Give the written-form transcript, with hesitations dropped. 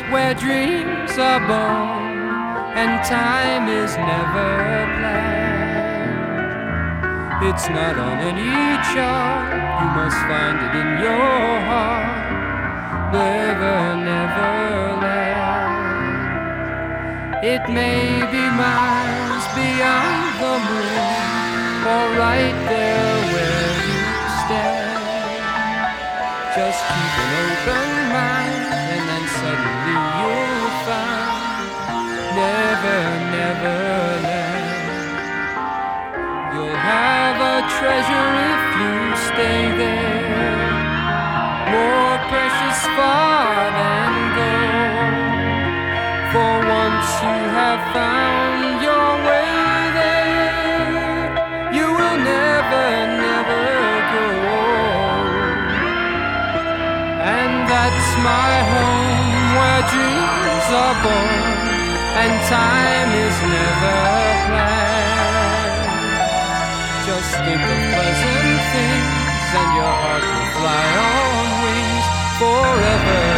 where dreams are born and time is never planned. It's not on any chart, you must find it in your heart. Never, never land. It may be miles beyond the moon, or right there where you stand. Just keep an open mind, and then suddenly you'll find never, never land. You'll have a treasure if you stay there, more precious far than gold. For once you have found your way there, you will never, never go. And that's my home, where dreams are born and time is never planned. Just think of pleasant things and your heart will fly on wings forever.